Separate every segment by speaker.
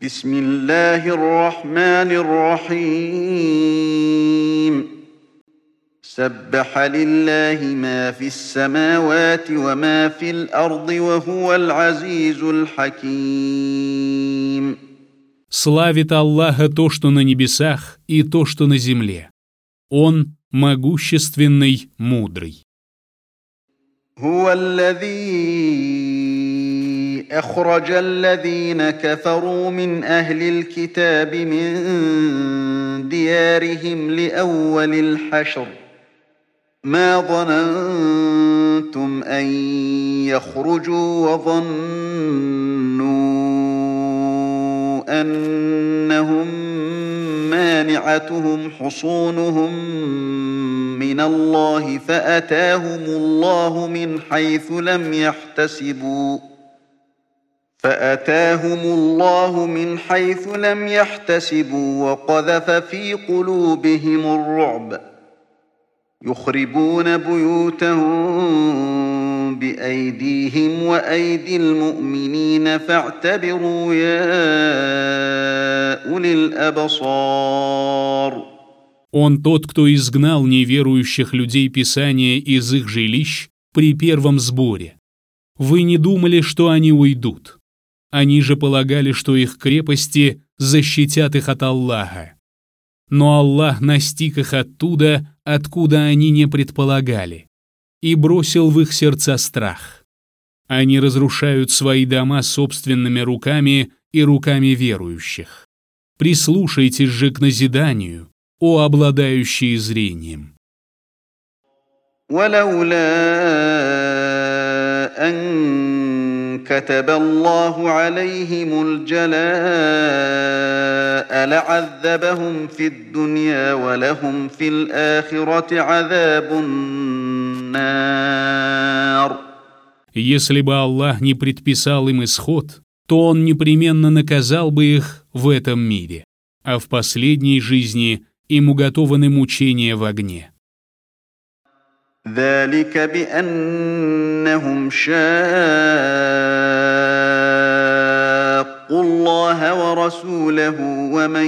Speaker 1: بسم الله الرحمن الرحيم سبح لله ما في السماوات وما في الأرض وهو العزيز الحكيم.
Speaker 2: Славит Аллаха то, что на небесах, и то, что на земле. Он могущественный, мудрый.
Speaker 1: هو الذي أخرج الذين كفروا من أهل الكتاب من ديارهم لأول الحشر ما ظننتم أن يخرجوا وظنوا أنهم مانعتهم حصونهم من الله فأتاهم الله من حيث لم يحتسبوا وقذف في قلوبهم الرعب يخربون بيوتهم بأيديهم وأيدي المؤمنين فاعتبروا يا أولي الأبصار.
Speaker 2: Он тот, кто изгнал неверующих людей Писания из их жилищ при первом сборе. Вы не думали, что они уйдут. Они же полагали, что их крепости защитят их от Аллаха. Но Аллах настиг их оттуда, откуда они не предполагали, и бросил в их сердца страх. Они разрушают свои дома собственными руками и руками верующих. Прислушайтесь же к назиданию, о обладающие зрением.
Speaker 1: كتب الله عليهم الجلاء لعذبهم في الدنيا ولهم في الآخرة عذاب النار.
Speaker 2: Если бы Аллах не предписал им исход, то Он непременно наказал бы их в этом мире, а в последней жизни им уготованы мучения в огне.
Speaker 1: ذلك بأنهم شاقوا الله ورسوله ومن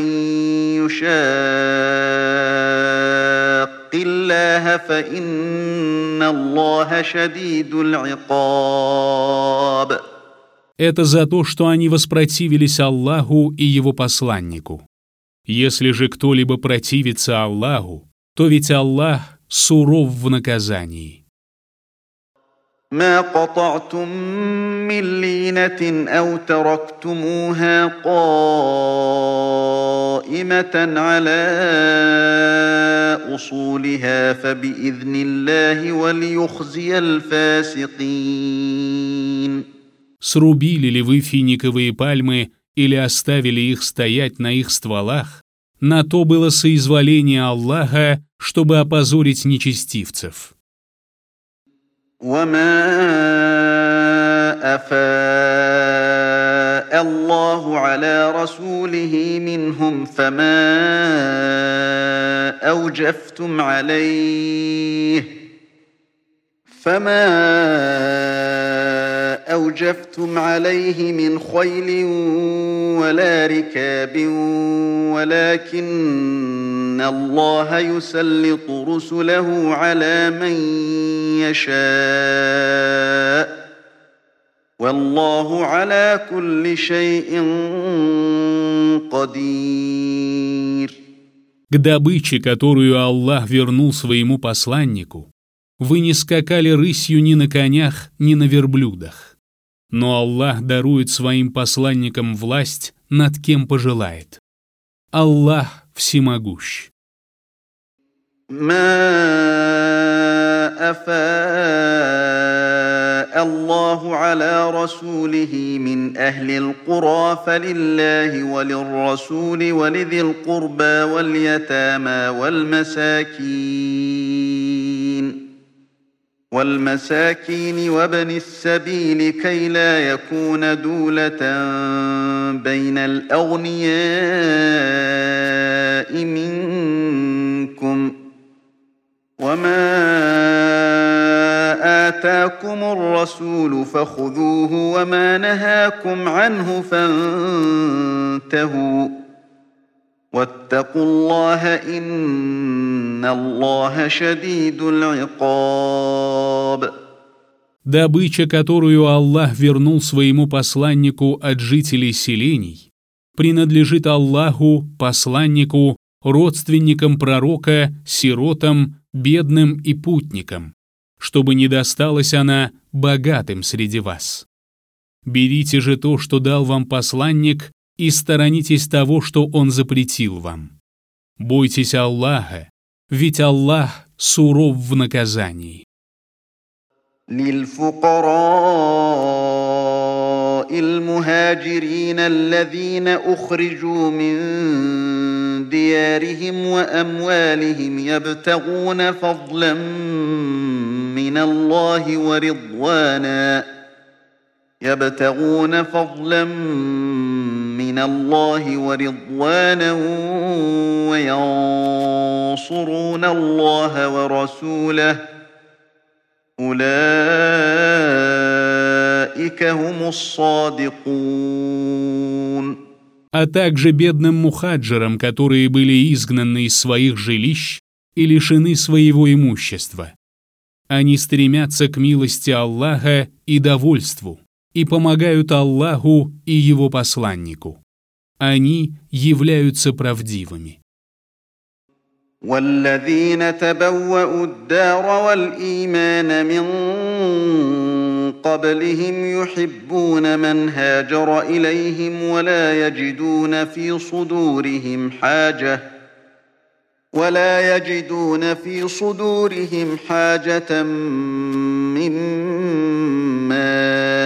Speaker 1: يشاق الله فإن الله شديد العقاب.
Speaker 2: Это за то, что они воспротивились Аллаху и Его посланнику. Если же кто-либо противится Аллаху, то ведь Аллах суров в наказании.
Speaker 1: ما قطعتم من لينة أو تركتموها قائمة على أصولها فبإذن الله وليخزي الفاسقين.
Speaker 2: Срубили ли вы финиковые пальмы или оставили их стоять на их стволах, на то было соизволение Аллаха, чтобы опозорить нечестивцев.
Speaker 1: وما أفاء الله على رسوله منهم فما أوجفتم عليه من خيل ولا ركاب ولكن الله يسلط رسله على من يشاء والله على كل شيء قدير.
Speaker 2: К добыче, которую Аллах вернул своему посланнику, вы не скакали рысью ни на конях, ни на верблюдах. Но Аллах дарует своим посланникам власть, над кем пожелает. Аллах всемогущ.
Speaker 1: الله على رسوله من أهل القرى فلله وللرسول ولذي القربى واليتامى والمساكين وابن السبيل كي لا يكون دولة بين الأغنياء منكم وما آتاكم الرسول فخذوه وما نهاكم عنه فانتهوا انتهوا واتقوا الله إن الله شديد العقاب.
Speaker 2: Добыча, которую Аллах вернул своему посланнику от жителей селений, принадлежит Аллаху, посланнику, родственникам пророка, сиротам, бедным и путникам, чтобы не досталась она богатым среди вас. Берите же то, что дал вам посланник, и сторонитесь того, что он запретил вам. Бойтесь Аллаха, ведь Аллах суров в наказании.
Speaker 1: للفقراء المهاجرين الذين أخرجوا من ديارهم وأموالهم يبتغون فضلا من الله ورضوانا وينصرون الله ورسوله أولئك هم الصادقون.
Speaker 2: А также бедным мухаджирам, которые были изгнаны из своих жилищ и лишены своего имущества. Они стремятся к милости Аллаха и довольству, и помогают Аллаху и Его посланнику. Они являются правдивыми.
Speaker 1: والذين تبوأوا الدار والإيمان من قبلهم يحبون من هاجر إليهم ولا يجدون في صدورهم حاجة مما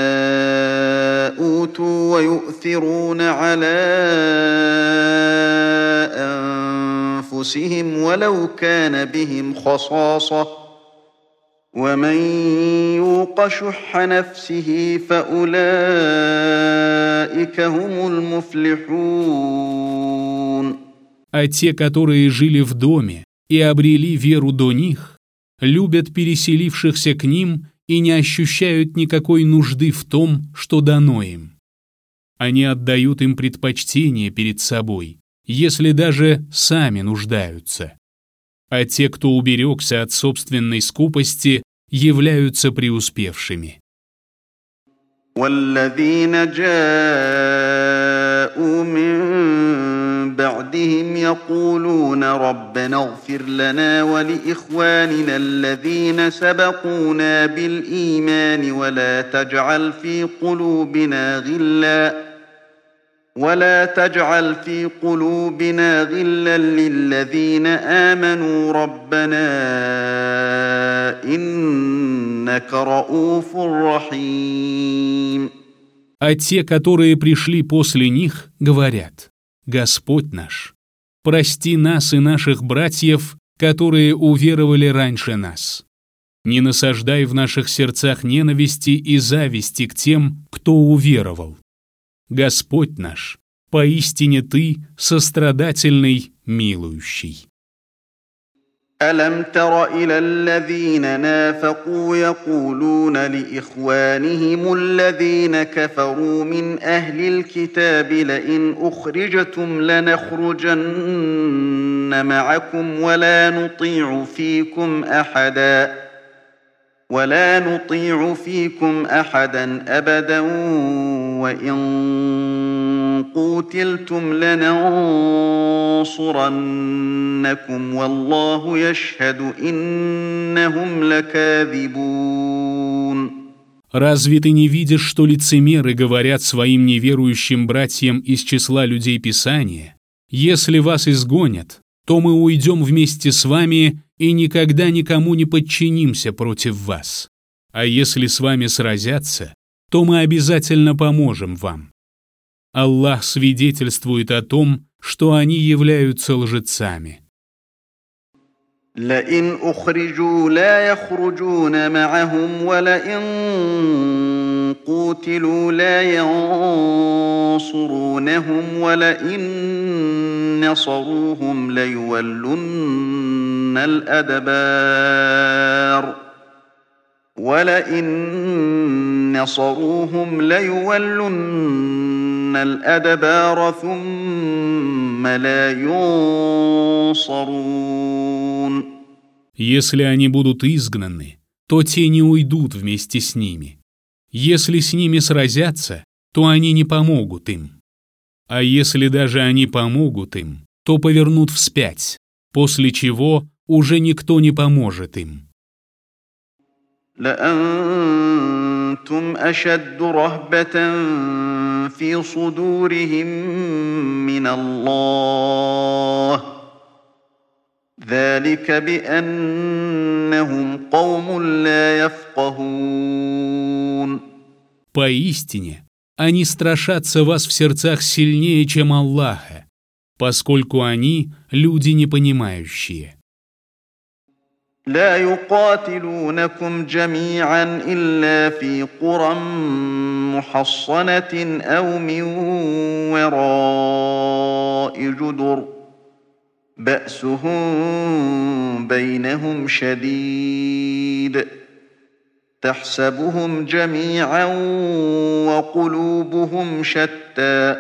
Speaker 1: أوتوا ويؤثرون على أنفسهم ولو كان بهم خصاصة ومن يوق شح نفسه فأولئك هم المفلحون.
Speaker 2: А те, которые жили в доме и обрели веру до них, любят переселившихся к ним и не ощущают никакой нужды в том, что дано им. Они отдают им предпочтение перед собой, если даже сами нуждаются. А те, кто уберегся от собственной скупости, являются преуспевшими.
Speaker 1: والذين جاءوا من بعدهم يقولون ربنا اغفر لنا ولإخواننا الذين سبقونا بالإيمان ولا تجعل في قلوبنا غلا للذين آمنوا ربنا إنك رؤوف رحيم.
Speaker 2: А те, которые пришли после них, говорят: Господь наш, прости нас и наших братьев, которые уверовали раньше нас. Не насаждай в наших сердцах ненависти и зависти к тем, кто уверовал. Господь наш, поистине Ты сострадательный, милующий.
Speaker 1: ألم تر إلى الذين نافقوا يقولون لإخوانهم الذين كفروا من أهل الكتاب لئن أخرجتم لنخرجن معكم ولا نطيع فيكم أحدا أبدا وإن قوتلتم لننصرنكم والله يشهد إنهم لكاذبون.
Speaker 2: Разве ты не видишь, что лицемеры говорят своим неверующим братьям из числа людей Писания: «Если вас изгонят, то мы уйдем вместе с вами и никогда никому не подчинимся против вас. А если с вами сразятся, то мы обязательно поможем вам». Аллах свидетельствует о том, что они являются лжецами.
Speaker 1: لئن أخرجوا لا يخرجون معهم ولئن قوتلوا لا ينصرونهم ولئن نصروهم ليولن الأدبار ثم لا ينصرون.
Speaker 2: Если они будут изгнаны, то те не уйдут вместе с ними. Если с ними сразятся, то они не помогут им. А если даже они помогут им, то повернут вспять, после чего уже никто не поможет им.
Speaker 1: لأنتم أشد رهبة في صدورهم من الله ذلك بأنهم قوم لا يفقهون.
Speaker 2: Поистине, они страшатся вас в сердцах сильнее, чем Аллаха, поскольку они люди непонимающие.
Speaker 1: لا يقاتلونكم جميعا إلا في قرى محصنة أو من وراء جدر بأسهم بينهم شديد تحسبهم جميعا وقلوبهم شتى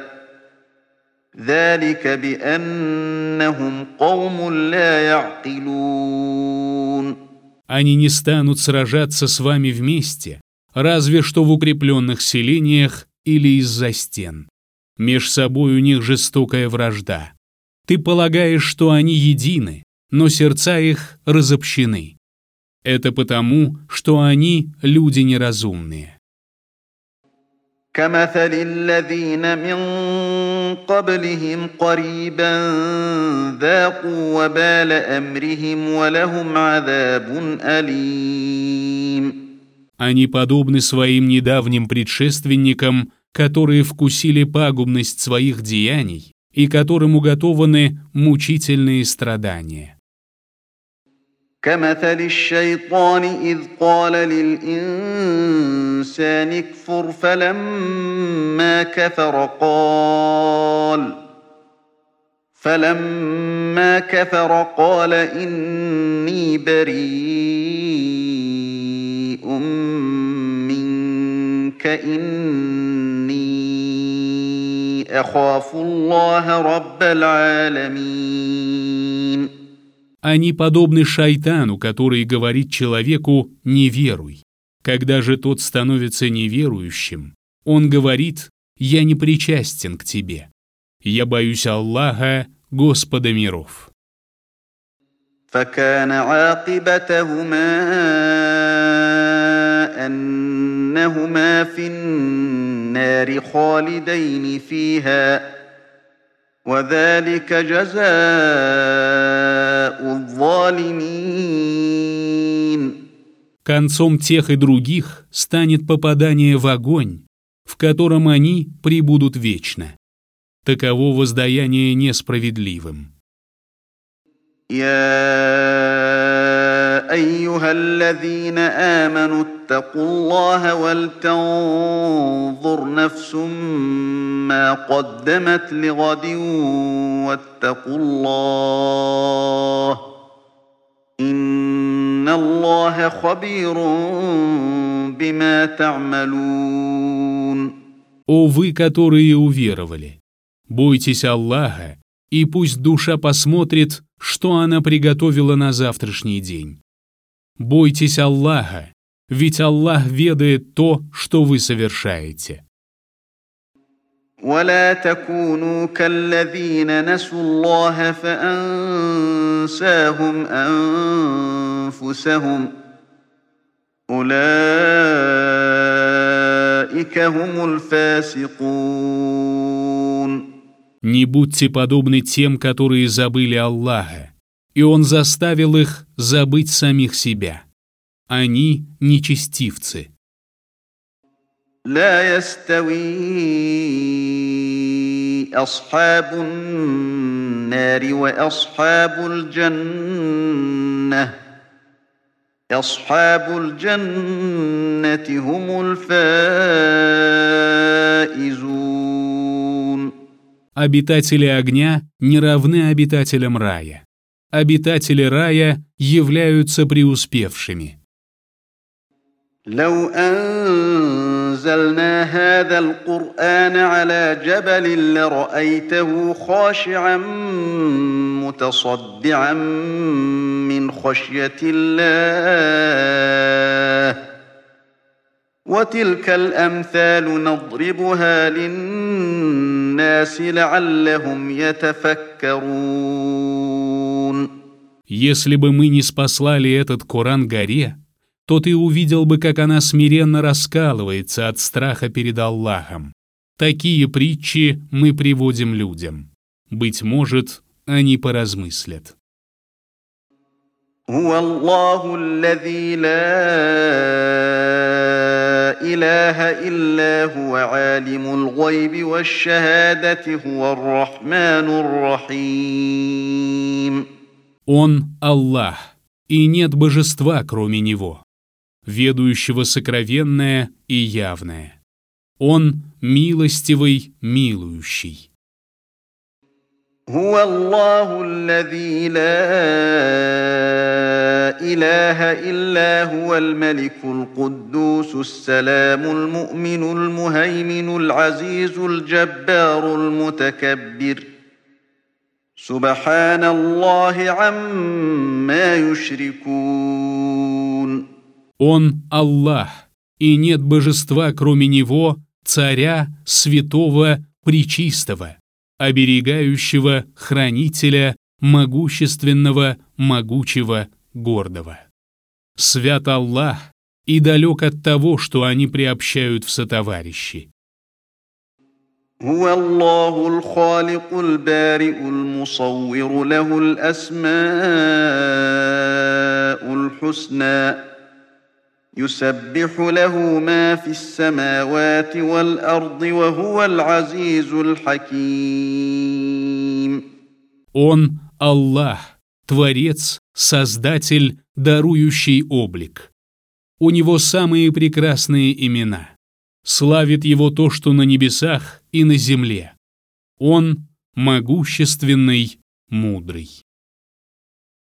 Speaker 1: ذلك بأنهم قوم لا يعقلون.
Speaker 2: Они не станут сражаться с вами вместе, разве что в укрепленных селениях или из-за стен. Меж собой у них жестокая вражда. Ты полагаешь, что они едины, но сердца их разобщены. Это потому, что они люди неразумные.
Speaker 1: كمثل الذين من قبلهم قريبا ذاقوا وبال أمرهم ولهم عذاب أليم.
Speaker 2: Они подобны своим недавним предшественникам, которые вкусили пагубность своих деяний и которым уготованы мучительные страдания.
Speaker 1: كمثل الشيطان إذ قال للإنسان اكفر فلما كفر قال إني بريء منك إني أخاف الله رب العالمين.
Speaker 2: Они подобны шайтану, который говорит человеку «не веруй». Когда же тот становится неверующим, он говорит «я не причастен к тебе». Я боюсь Аллаха, Господа миров.
Speaker 1: فكان عاقبتهما أنهما في النار خالدين فيها وذلك جزاء الظالمين.
Speaker 2: Концом тех и других станет попадание в огонь, в котором они пребудут вечно. Таково воздаяние несправедливым.
Speaker 1: يا أيها الذين آمنوا اتقوا الله ولتنظر نفس ما قدمت لغد واتقوا الله إن الله خبير بما تعملون.
Speaker 2: О вы, которые уверовали! Бойтесь Аллаха, и пусть душа посмотрит, что она приготовила на завтрашний день. Бойтесь Аллаха, ведь Аллах ведает то, что вы совершаете.
Speaker 1: ولا تكونوا كالذين نسوا الله فأنساهم أنفسهم أولئك هم الفاسقون.
Speaker 2: Не будьте подобны тем, которые забыли Аллаха, и Он заставил их забыть самих себя. Они нечестивцы.
Speaker 1: لا يستوي أصحاب النار وأصحاب الجنة أصحاب الجنة هم الفائزون.
Speaker 2: Обитатели огня не равны обитателям рая. Обитатели рая являются преуспевшими.
Speaker 1: لو أنزلنا أنزلنا هذا القرآن على جبل لرأيته خاشعا متصدعا من خشية الله وتلك الأمثال نضربها للناس لعلهم يتفكرون.
Speaker 2: Если бы мы не спаслали этот Коран горе, то ты увидел бы, как она смиренно раскалывается от страха перед Аллахом. Такие притчи мы приводим людям. Быть может, они поразмыслят.
Speaker 1: هو الله الذي لا إله إلا هو عالم الغيب والشهادة هو الرحمن الرحيم.
Speaker 2: Он – Аллах, и нет божества, кроме Него, ведающего сокровенное и явное. Он – милостивый, милующий.
Speaker 1: هو الله الذي لا إله إلا هو الملك القدوس السلام المؤمن المهيمن العزيز الجبار المتكبر سبحان الله عما يشركون.
Speaker 2: Он – Аллах, и нет божества, кроме Него, царя, святого, пречистого, оберегающего, хранителя, могущественного, могучего, гордого. Свят Аллах и далек от того, что они приобщают в сотоварищи.
Speaker 1: هو الله الخالق البارئ المصور له الأسماء الحسنى يسبح له ما في السماوات والأرض وهو العزيز الحكيم.
Speaker 2: Он – Аллах, Творец, Создатель, дарующий облик. У Него самые прекрасные имена. Славит Его то, что на небесах и на земле. Он – могущественный, мудрый.